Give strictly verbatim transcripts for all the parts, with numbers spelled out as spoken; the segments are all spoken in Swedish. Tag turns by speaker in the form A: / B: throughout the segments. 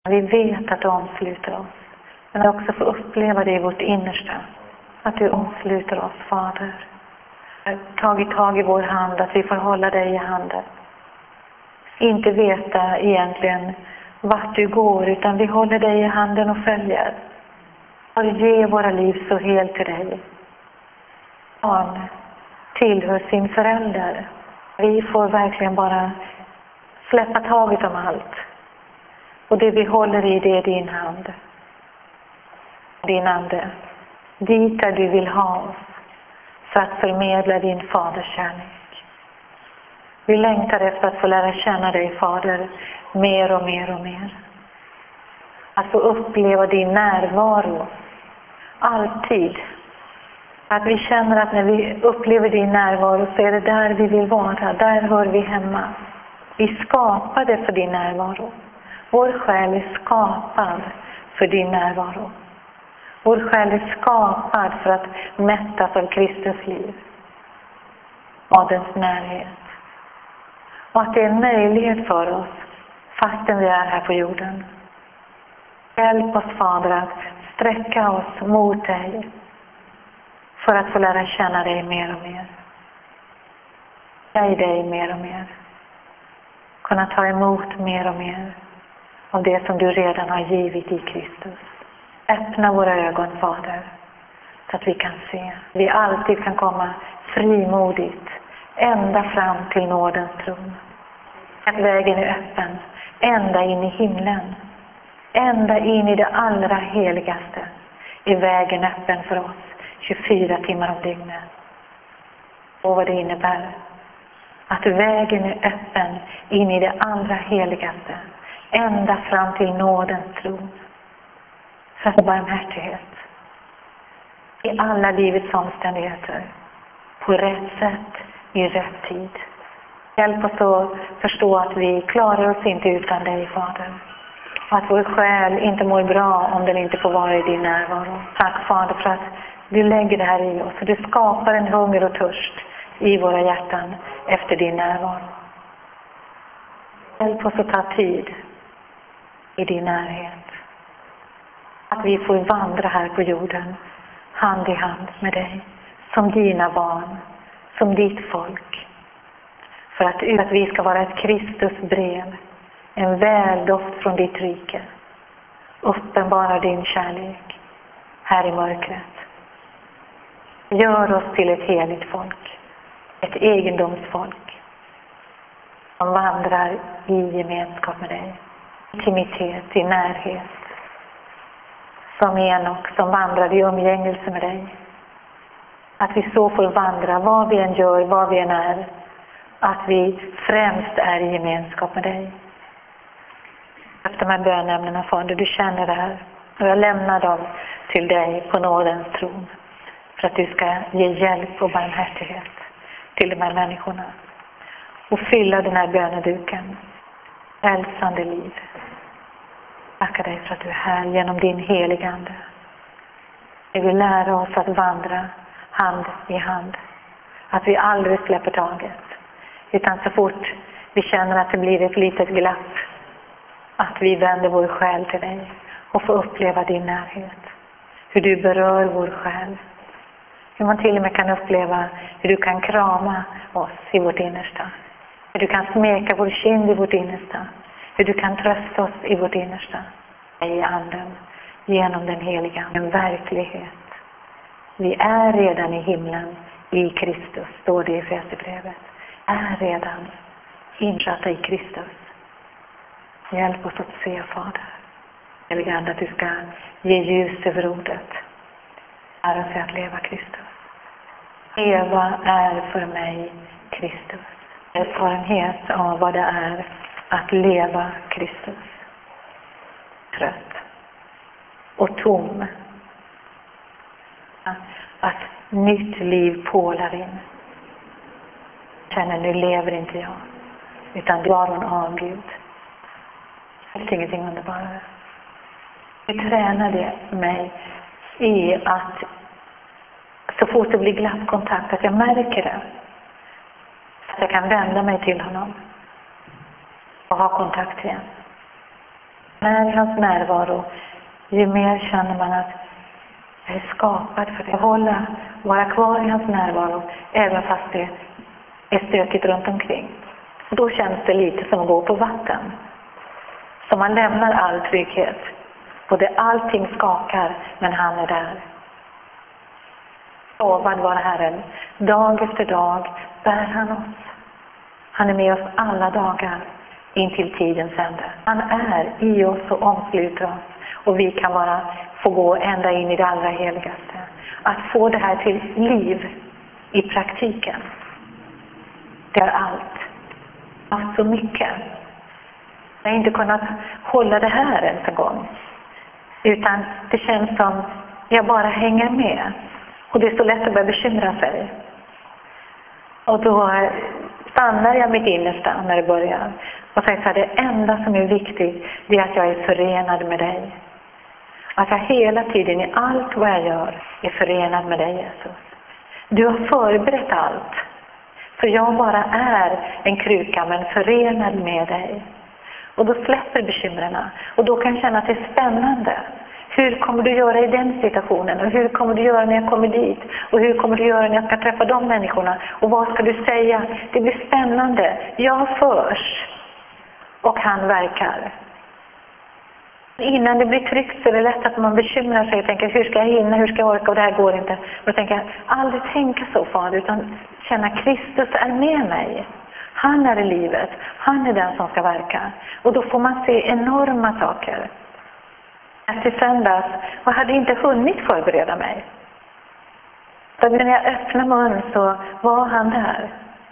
A: Vi vet att du omsluter oss. Men också få uppleva det i vårt innersta. Att du omsluter oss, Fader. Tagit tag i vår hand, att vi får hålla dig i handen. Inte veta egentligen vart du går, utan vi håller dig i handen och följer. Och ge våra liv så helt till dig. Barn tillhör sin förälder. Vi får verkligen bara släppa taget om allt. Och det vi håller i, det är din hand. Din ande. Dit där du vill ha oss. För att förmedla din faders kärlek. Vi längtar efter att få lära känna dig, Fader, mer och mer och mer. Att få uppleva din närvaro. Alltid. Att vi känner att när vi upplever din närvaro så är det där vi vill vara. Där hör vi hemma. Vi skapade för din närvaro. Vår själ är skapad för din närvaro. Vår själ är skapad för att mättas av Kristus liv. Faderns närhet. Och att det är en möjlighet för oss fastän vi är här på jorden. Hjälp oss, Fader, att sträcka oss mot dig. För att få lära känna dig mer och mer. Säg dig mer och mer. Kunna ta emot mer och mer av det som du redan har givit i Kristus. Öppna våra ögon, Fader, så att vi kan se. Vi alltid kan komma frimodigt ända fram till nådens tron. Att vägen är öppen ända in i himlen. Ända in i det allra heligaste är vägen öppen för oss tjugofyra timmar om dygnet. Och vad det innebär. Att vägen är öppen in i det allra heligaste. Ända fram till nådens tron. För att barmhärtighet. I alla livets omständigheter. På rätt sätt. I rätt tid. Hjälp oss att förstå att vi klarar oss inte utan dig, Fader. Och att vår själ inte mår bra om den inte får vara i din närvaro. Tack, Fader, för att du lägger det här i oss. Och du skapar en hunger och törst i våra hjärtan efter din närvaro. Hjälp oss att ta tid i din närhet. Att vi får vandra här på jorden hand i hand med dig. Som dina barn. Som ditt folk. För att, att vi ska vara ett Kristusbrev. En väldoft från ditt rike. Uppenbara din kärlek här i mörkret. Gör oss till ett heligt folk. Ett egendomsfolk. Som vandrar i gemenskap med dig. Intimitet, i närhet. Som Enok som vandrade i umgängelse med dig. Att vi så får vandra vad vi än gör, vad vi än är. Att vi främst är i gemenskap med dig. Efter de här bönämnena, Fader, du känner det här. Och jag lämnar dem till dig på nådens tron. För att du ska ge hjälp och barmhärtighet till de här människorna. Och fylla den här böneduken. Hälsande liv. Tackar dig för att du är här genom din heligande. Vi vill lära oss att vandra hand i hand. Att vi aldrig släpper taget. Utan så fort vi känner att det blir ett litet glapp. Att vi vänder vår själ till dig. Och får uppleva din närhet. Hur du berör vår själ. Hur man till och med kan uppleva hur du kan krama oss i vårt innersta. Hur du kan smeka vår kind i vårt innersta. Hur du kan trösta oss i vårt innersta. I anden. Genom den heliga. En verklighet. Vi är redan i himlen. I Kristus. Står det i Efesierbrevet. Är redan insatta i Kristus. Hjälp oss att se, Fader. Heliga ande, att du ska ge ljus över ordet. Lära sig att leva Kristus. Eva är för mig Kristus. Erfarenhet av vad det är att leva Kristus. Trött. Och tom. Att nytt liv pålar in. Känner, nu lever inte jag. Utan du har en avgud. Det är ingenting underbarare. Vi tränade mig i att så fort det blir glappkontakt att jag märker det. Att jag kan vända mig till honom. Och ha kontakt igen. När i hans närvaro, ju mer känner man att jag är skapad för det. Att hålla, vara kvar i hans närvaro, även fast det är stökigt runt omkring. Då känns det lite som att gå på vatten. Så man lämnar all trygghet. Både allting skakar, men han är där. Lovad var Herren. Dag efter dag bär han oss. Han är med oss alla dagar in till tidens ände. Han är i oss och omsluter oss. Och vi kan bara få gå ända in i det allra heligaste. Att få det här till liv i praktiken. Det är allt. Allt så mycket. Jag har inte kunnat hålla det här ens en gång. Utan det känns som jag bara hänger med. Och det är så lätt att börja bekymra sig. Och då stannar jag mitt innersta när det börjar. Och säger så här, det enda som är viktigt, det är att jag är förenad med dig. Att jag hela tiden i allt vad jag gör är förenad med dig, Jesus. Du har förberett allt. För jag bara är en kruka, men förenad med dig. Och då släpper bekymren. Och då kan jag känna att det är spännande. Hur kommer du göra i den situationen? Och hur kommer du göra när jag kommer dit? Och hur kommer du göra när jag ska träffa de människorna? Och vad ska du säga? Det blir spännande. Jag förs. Och han verkar. Innan det blir tryggt så är det lätt att man bekymrar sig och tänker, hur ska jag hinna? Hur ska jag orka? Och det här går inte. Och då tänker jag, aldrig tänka så, Fader, utan känna Kristus är med mig. Han är i livet. Han är den som ska verka. Och då får man se enorma saker. Till söndags, och hade inte hunnit förbereda mig. Så när jag öppnade mun så var han där.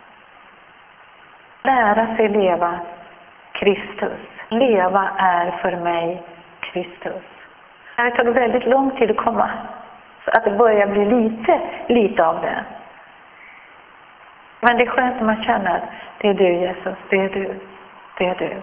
A: Lära sig leva Kristus. Leva är för mig Kristus. Det har tagit väldigt lång tid att komma. Så att det börjar bli lite, lite av det. Men det är skönt att man känner att det är du, Jesus, det är du, det är du.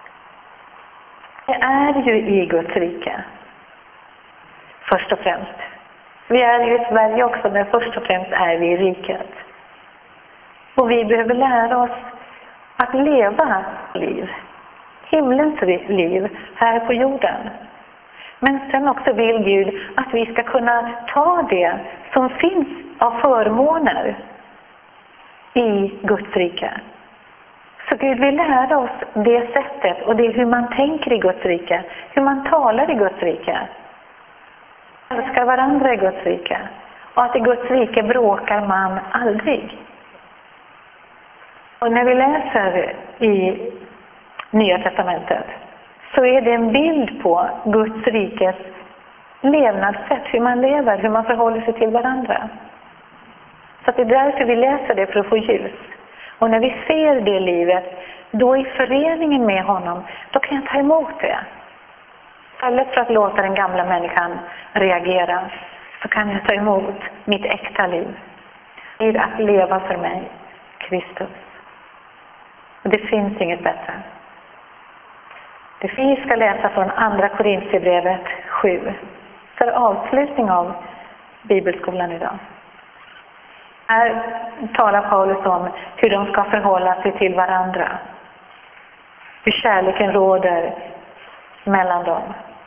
A: Vi är ju i Guds rike. Först och främst. Vi är ju i Sverige också, men först och främst är vi i riket. Och vi behöver lära oss att leva liv. Himlens liv här på jorden. Men sen också vill Gud att vi ska kunna ta det som finns av förmåner i Guds rike. Så Gud vill lära oss det sättet, och det är hur man tänker i Guds rike, hur man talar i Guds rike. Älskar varandra i Guds rike. Och att i Guds rike bråkar man aldrig. Och när vi läser i Nya testamentet så är det en bild på Guds rikes levnadssätt, hur man lever, hur man förhåller sig till varandra. Så att det är därför vi läser det, för att få ljus. Och när vi ser det livet, då i föreningen med honom, då kan jag ta emot det. Istället för att låta den gamla människan reagera, så kan jag ta emot mitt äkta liv. Det är att leva för mig, Kristus. Och det finns inget bättre. Det vi ska läsa från andra Korinthierbrevet sju. För avslutning av bibelskolan idag. Här talar Paulus om hur de ska förhålla sig till varandra. Hur kärleken råder mellan dem.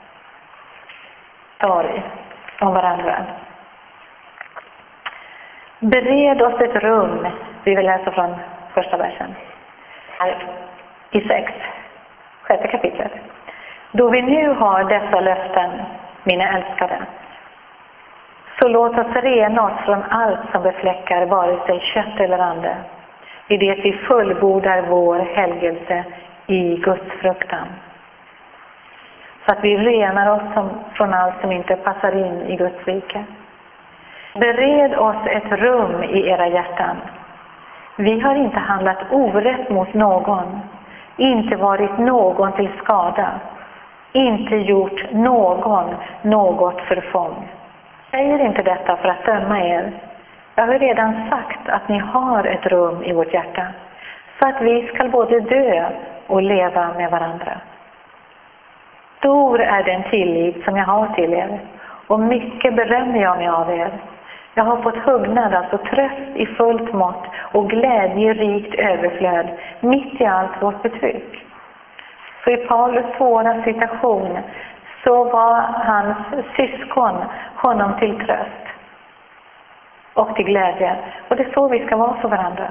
A: Sorg om varandra. Bered oss ett rum. Vi vill läsa från första versen. Här i sex. Sjätte kapitlet. Då vi nu har dessa löften, mina älskade, så låt oss rena oss från allt som befläckar vare sig kött eller ande, i det vi fullbordar vår helgelse i Guds fruktan. Så att vi renar oss som, från allt som inte passar in i Guds rike. Bered oss ett rum i era hjärtan. Vi har inte handlat orätt mot någon, inte varit någon till skada, inte gjort någon något förfång. Jag säger inte detta för att döma er. Jag har redan sagt att ni har ett rum i vårt hjärta, så att vi ska både dö och leva med varandra. Stor är den tillit som jag har till er, och mycket berömmer jag mig av er. Jag har fått hugnad, alltså tröst i fullt mått och glädje i rikt överflöd, mitt i allt vårt betryck. Så i Paulus svåra situation så var hans syskon honom till tröst och till glädje. Och det är så vi ska vara för varandra.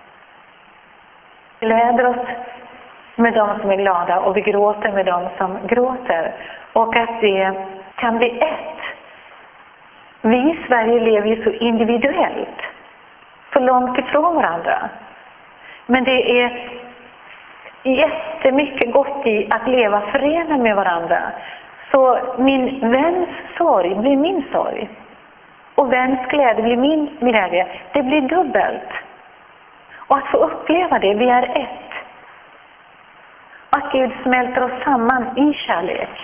A: Vi gläder oss med dem som är glada och vi gråter med dem som gråter. Och att det kan bli ett. Vi i Sverige lever ju så individuellt, så långt ifrån varandra. Men det är jättemycket gott i att leva förenade med varandra. Så min väns sorg blir min sorg. Och väns glädje blir min glädje. Det blir dubbelt. Och att få uppleva det, vi är ett. Att Gud smälter oss samman i kärlek.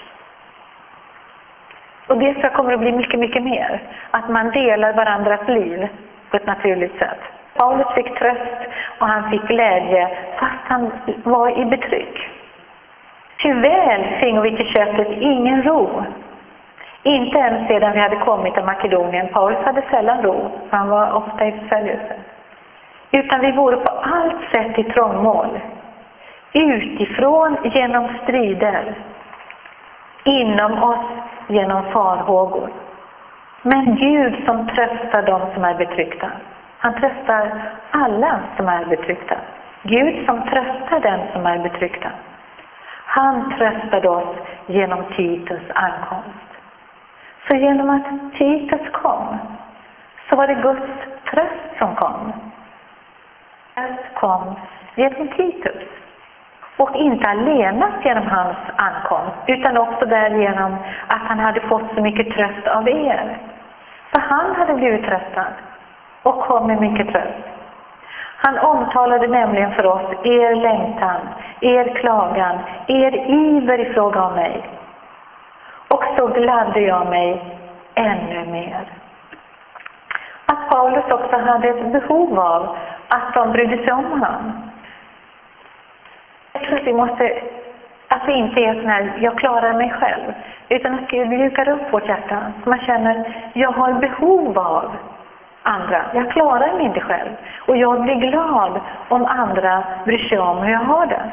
A: Och det så kommer att bli mycket, mycket mer. Att man delar varandras liv på ett naturligt sätt. Paulus fick tröst och han fick glädje fast han var i betryck. Tyvärr fingo vi till köttet ingen ro. Inte ens sedan vi hade kommit till Makedonien. Paulus hade sällan ro, för han var ofta i förföljelse. Utan vi vore på allt sätt i trångmål. Utifrån genom strider. Inom oss genom farhågor. Men Gud som tröstar dem som är betryckta. Han tröstar alla som är betryckta. Gud som tröstar den som är betryckta. Han tröstade oss genom Titus ankomst. Så genom att Titus kom så var det Guds tröst som kom. Tröst kom genom Titus. Och inte allenast genom hans ankomst, utan också därigenom att han hade fått så mycket tröst av er. För han hade blivit tröstad och kom med mycket tröst. Han omtalade nämligen för oss er längtan, er klagan, er iver i fråga om mig. Och så gladde jag mig ännu mer. Att Paulus också hade ett behov av att de brydde sig om honom. Jag tror att vi måste, att vi inte är sån här, jag klarar mig själv. Utan att Gud mjukar upp vårt hjärta. Så man känner, jag har behov av andra. Jag klarar mig inte själv. Och jag blir glad om andra bryr sig om hur jag har det.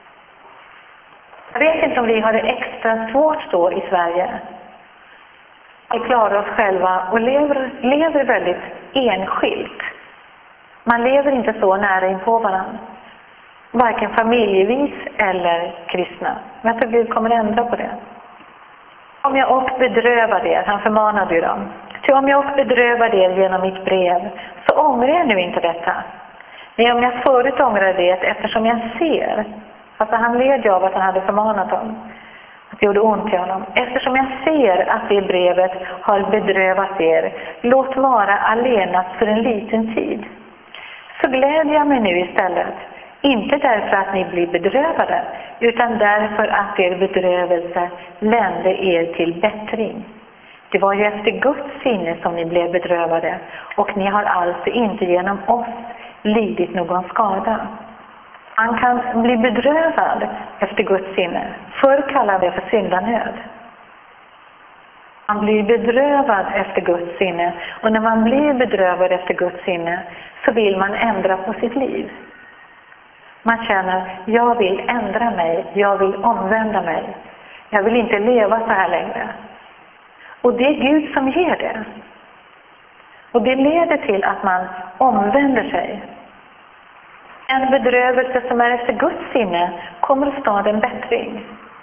A: Jag vet inte om vi har det extra svårt så i Sverige. Vi klarar oss själva och lever, lever väldigt enskilt. Man lever inte så nära in på varandra. Varken familjevis eller kristna. Men jag tror Gud kommer ändra på det. Om jag och bedrövar er, han förmanade ju dem. Så om jag och bedrövar er genom mitt brev så ångrar jag nu inte detta. Men om jag förut ångrar det eftersom jag ser, alltså han led ju av att han hade förmanat dem. Att det gjorde ont i honom. Eftersom jag ser att det brevet har bedrövat er, låt vara allenast för en liten tid. Så gläder jag mig nu istället. Inte därför att ni blir bedrövade, utan därför att er bedrövelse lände er till bättring. Det var ju efter Guds sinne som ni blev bedrövade, och ni har alltså inte genom oss lidit någon skada. Man kan bli bedrövad efter Guds sinne. Förr kallade det för syndanöd. Man blir bedrövad efter Guds sinne, och när man blir bedrövad efter Guds sinne så vill man ändra på sitt liv. Man känner, jag vill ändra mig, jag vill omvända mig. Jag vill inte leva så här längre. Och det är Gud som ger det. Och det leder till att man omvänder sig. En bedrövelse som är efter Guds sinne kommer att stå en bättring.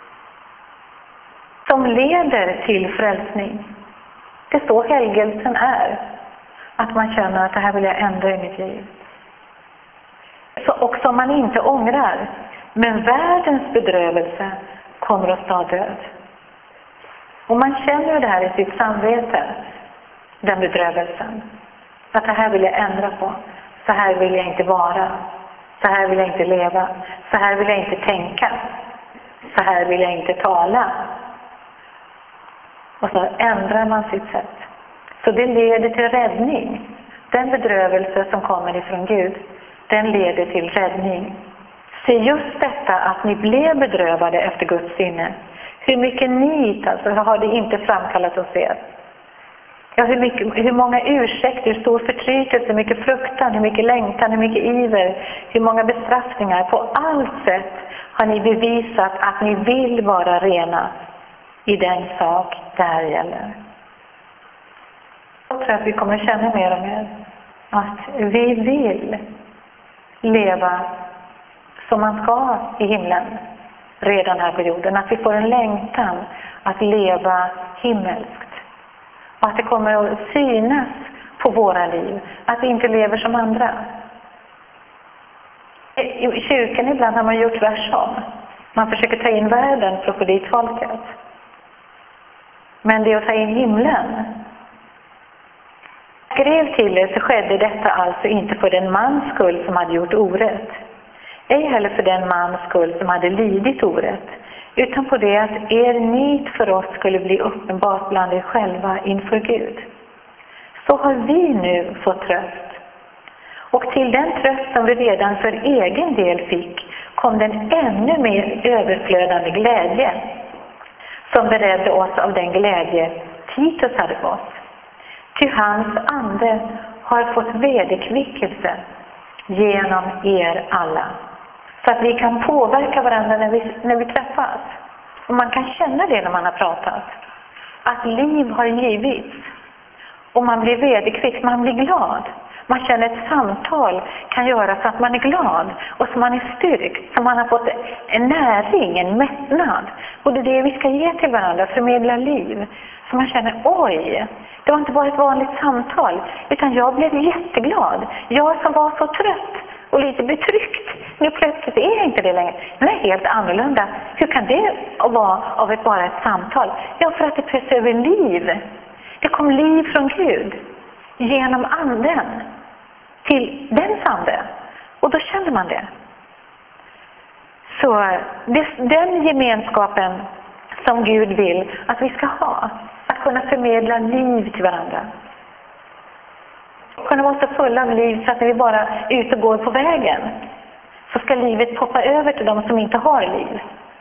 A: Som leder till frälsning. Det är så helgelsen är. Att man känner att det här vill jag ändra i mitt liv. Så också om man inte ångrar. Men världens bedrövelse kommer att stå död. Och man känner det här i sitt samvete. Den bedrövelsen. Att det här vill jag ändra på. Så här vill jag inte vara. Så här vill jag inte leva. Så här vill jag inte tänka. Så här vill jag inte tala. Och så ändrar man sitt sätt. Så det leder till räddning. Den bedrövelse som kommer ifrån Gud, den leder till räddning. Se just detta att ni blev bedrövade efter Guds sinne. Hur mycket nit alltså har det inte framkallat hos er. Ja, hur, mycket, hur många ursäkter, hur stor förtrytelse, hur mycket fruktan, hur mycket längtan, hur mycket iver, hur många bestraffningar. På allt sätt har ni bevisat att ni vill vara rena i den sak det här gäller. Jag tror att vi kommer känna mer och mer att vi vill leva som man ska i himlen redan här på jorden. Att vi får en längtan att leva himmelskt. Och att det kommer att synas på våra liv. Att vi inte lever som andra. I kyrkan ibland har man gjort tvärtom. Man försöker ta in världen för att få dit folket. Men det är att ta in himlen. Skrev till er så skedde detta alltså inte för den mans skull som hade gjort orätt. Ej heller för den mans skull som hade lidit orätt. Utan på det att er nit för oss skulle bli uppenbart bland er själva inför Gud. Så har vi nu fått tröst. Och till den tröst som vi redan för egen del fick kom den ännu mer överflödande glädje som beredde oss av den glädje Titus hade fått. Ty hans ande har fått vederkvickelse genom er alla. Så att vi kan påverka varandra när vi, när vi träffas. Och man kan känna det när man har pratat. Att liv har givits. Och man blir vederkvick, man blir glad. Man känner ett samtal kan göra så att man är glad. Och så man är styrkt. Så man har fått en näring, en mättnad. Och det är det vi ska ge till varandra, förmedla liv. Så man känner, oj, det var inte bara ett vanligt samtal. Utan jag blev jätteglad. Jag som var så trött och lite betryckt. Nu plötsligt är jag inte det längre. Nu är jag helt annorlunda. Hur kan det vara av ett, bara ett samtal? Ja, för att det pressar över liv. Det kom liv från Gud. Genom anden. Till den ande. Och då känner man det. Så det, den gemenskapen som Gud vill att vi ska ha. Att kunna förmedla liv till varandra. Kunna vara så fulla av liv så att när vi bara är ute och går på vägen så ska livet poppa över till de som inte har liv.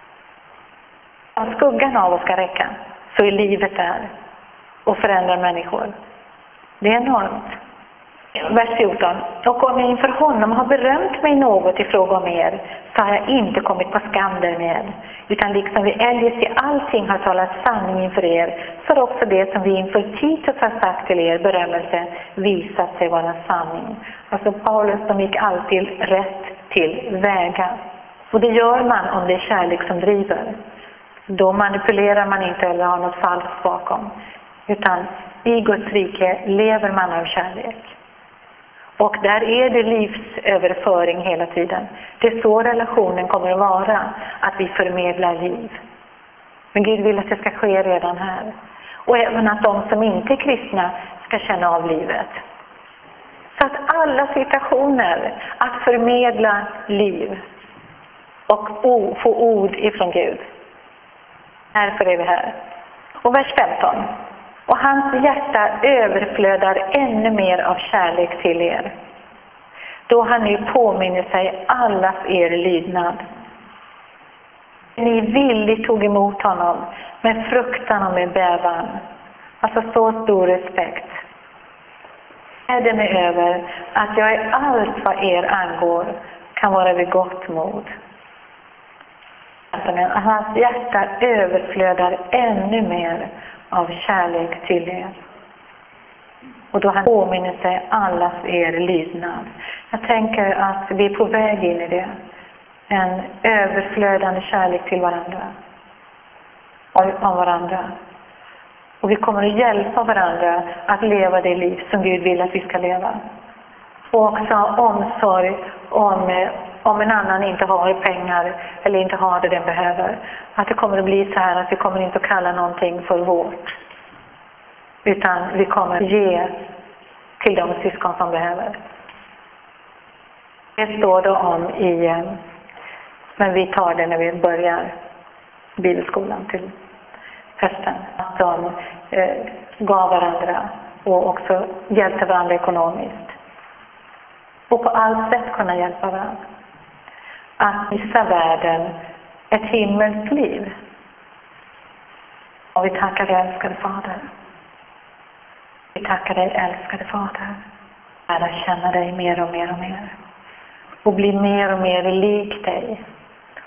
A: Om skuggan av oss ska räcka så är livet där och förändrar människor. Det är enormt. Vers fjorton. Och om jag inför honom har berömt mig något i fråga om er så har jag inte kommit på skam därmed. Utan liksom vi eljest i allting har talat sanning inför er så har också det som vi inför Titus har sagt till er berömmelse visat sig vara sanning. Alltså Paulus som gick alltid rätt till väga. Och det gör man om det är kärlek som driver. Då manipulerar man inte eller har något falskt bakom. Utan i Guds rike lever man av kärlek. Och där är det livsöverföring hela tiden. Det är så relationen kommer att vara. Att vi förmedlar liv. Men Gud vill att det ska ske redan här. Och även att de som inte är kristna ska känna av livet. Så att alla situationer att förmedla liv. Och få ord ifrån Gud. Därför är vi här. Och vers femton. Och hans hjärta överflödar ännu mer av kärlek till er. Då han nu påminner sig allas er lydnad. Ni villigt tog emot honom med fruktan och med bävan. Alltså så stor respekt. Är det mig över att jag i allt vad er angår kan vara vid gott mod. Hans hjärta överflödar ännu mer av kärlek till er. Och då han påminner sig allas er lydnad. Jag tänker att vi är på väg in i det. En överflödande kärlek till varandra. Av varandra. Och vi kommer att hjälpa varandra att leva det liv som Gud vill att vi ska leva. Och också omsorg om, om en annan inte har pengar eller inte har det den behöver. Att det kommer att bli så här att vi kommer inte att kalla någonting för vårt. Utan vi kommer att ge till de syskon som behöver. Det står det om i, men vi tar det när vi börjar bibelskolan till hösten. Att de eh, gav varandra och också hjälpte varandra ekonomiskt. Och på allt sätt kunna hjälpa varandra. Att visa världen ett himmelskt liv. Och vi tackar dig, älskade Fader. Vi tackar dig, älskade Fader. Lära känna dig mer och mer och mer. Och bli mer och mer lik dig.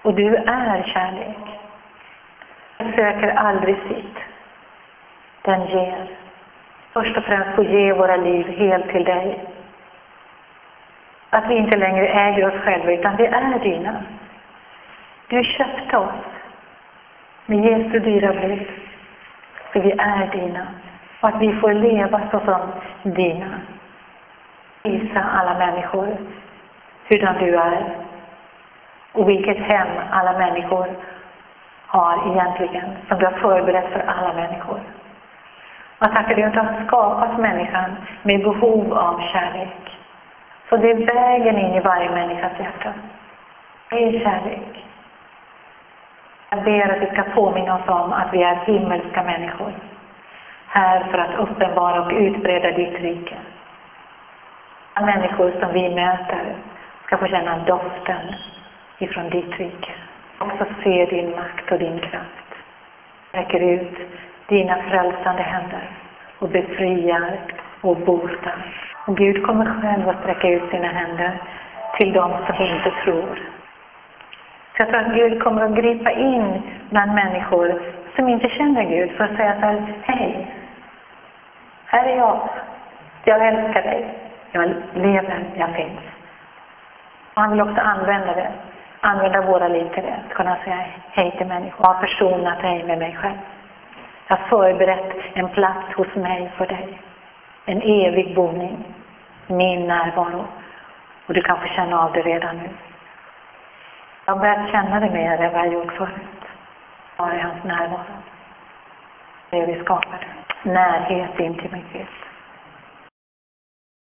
A: Och du är kärlek. Den söker aldrig sitt. Den ger. Först och främst få ge våra liv helt till dig. Att vi inte längre äger oss själva, utan vi är dina. Du köpte oss med Jesu dyra blod. För vi är dina. Och att vi får leva såsom dina. Visa alla människor hurdan du är. Och vilket hem alla människor har egentligen. Som du har förberett för alla människor. Och tackar dig att du har skapat människan med behov av kärlek. Så det är vägen in i varje människas hjärta. Det är kärlek. Jag ber att vi ska påminna oss om att vi är himmelska människor. Här för att uppenbara och utbreda ditt rike. Alla människor som vi möter ska få känna doften ifrån ditt rike. Och så se din makt och din kraft. Räcker ut dina frälsande händer och befriar och botar. Och Gud kommer själv att sträcka ut sina händer till dem som inte tror. Så jag tror att Gud kommer att gripa in bland människor som inte känner Gud för att säga så här: hej, här är jag. Jag älskar dig. Jag lever, jag finns. Och han vill också använda det. Använda våra liv till det. Kunna säga hej till människor. Jag har försonat dig med mig själv. Jag har förberett en plats hos mig för dig. En evig boning. Min närvaro. Och du kan få känna av det redan nu. Jag har börjat känna det mer än vad jag gjort förut. Var i hans närvaro. Det är vi skapade. Närhet, intimitet.